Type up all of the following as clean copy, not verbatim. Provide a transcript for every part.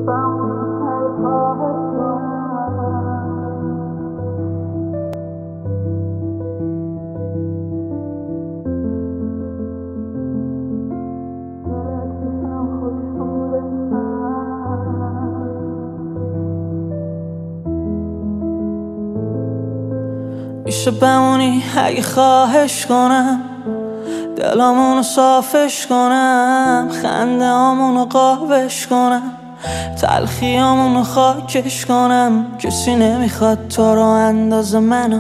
میشه بمونی اگه خواهش کنم، دلامونو صافش کنم، خنده آمونو قابش کنم، تلخیامونو خاکش کنم. کسی نمیخواد تو رو اندازه منو،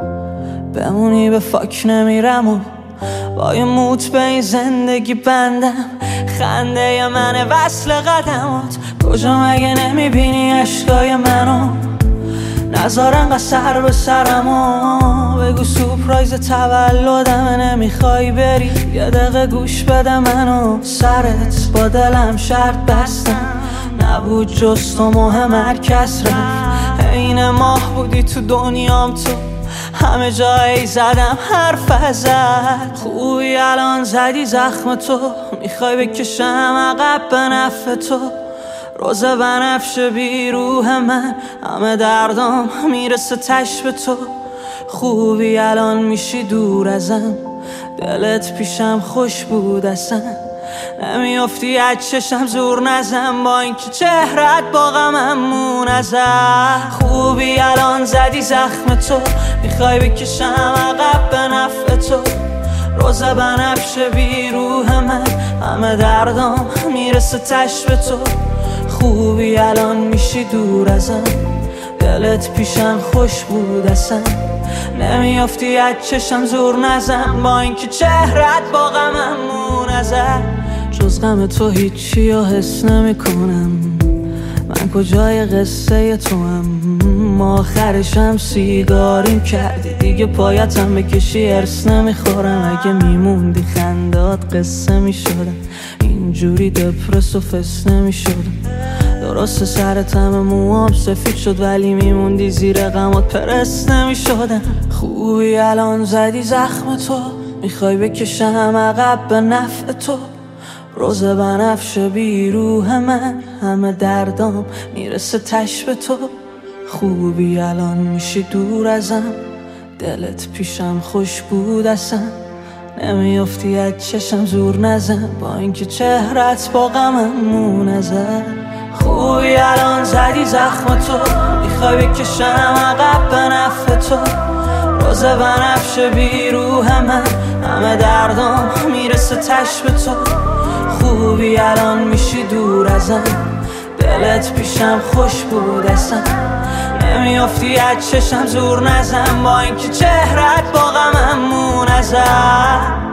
بمونی به فاک نمیرم و با یه موت به این زندگی بندم. خنده منه وصل قدمات، کجا مگه نمیبینی عشقای منو؟ نذار انقدر سر به سرمو، بگو سورپرایز تولدمه نمیخوای بری، یه دقیقه گوش بده منو. سرت با دلم شرط بستم، نبود جز تو مهم هرکس رفت. عین ماه بودی تو دنیام، تو همه جایی زدم حرف ازت. خوبی الان زدی زخم تو، میخوای بکشم عقب به نفع تو. روز بنفش بی روح من، همه دردام میرسه تش به تو. خوبی الان میشی دور ازم، دلت پیشم خوش بود اصلا. نمیافتی از چشم زور نزن، با اینکه چهرت با غمم منزه. خوبی الان زدی زخم تو، میخوای بکشم عقب به نفع تو. روز بنفش بی روح من، همه دردام میرسه تش به تو. خوبی الان میشی دور ازم، دلت پیشم خوش بود اصلا. نمیافتی از چشم زور نزن، با اینکه چهرت با غمم منزه. جز غم تو هیچی رو حس نمی کنم، من کجای قصه تو هم؟ آخرشم سیگاریم کردی دیگه، پایتم بکشی ارس نمیخورم. اگه میموندی خندات قصه میشدم، اینجوری دپرس و فس نمیشدم. درست سرتم موام سفید شد، ولی میموندی زیر غمات پرس نمیشدم. خوبی الان زدی زخم تو، میخوای بکشم عقب به نفع تو. روز بنفش بی روح من، همه دردام میرسه تش به تو. خوبی الان میشی دور ازم، دلت پیشم خوش بود اصلا. نمیافتی از چشم زور نزن، با اینکه چهرت با غمم منزه. خوبی الان زدی زخم تو، میخوای بکشم عقب به نفع تو. روز بنفش بی روح من، همه دردام میرسه تش به تو. خوبی الان میشی دور ازم، دلت پیشم خوش بود اصلا. نمیافتی از چشم زور نزن، با اینکه چهرت با غمم منزه.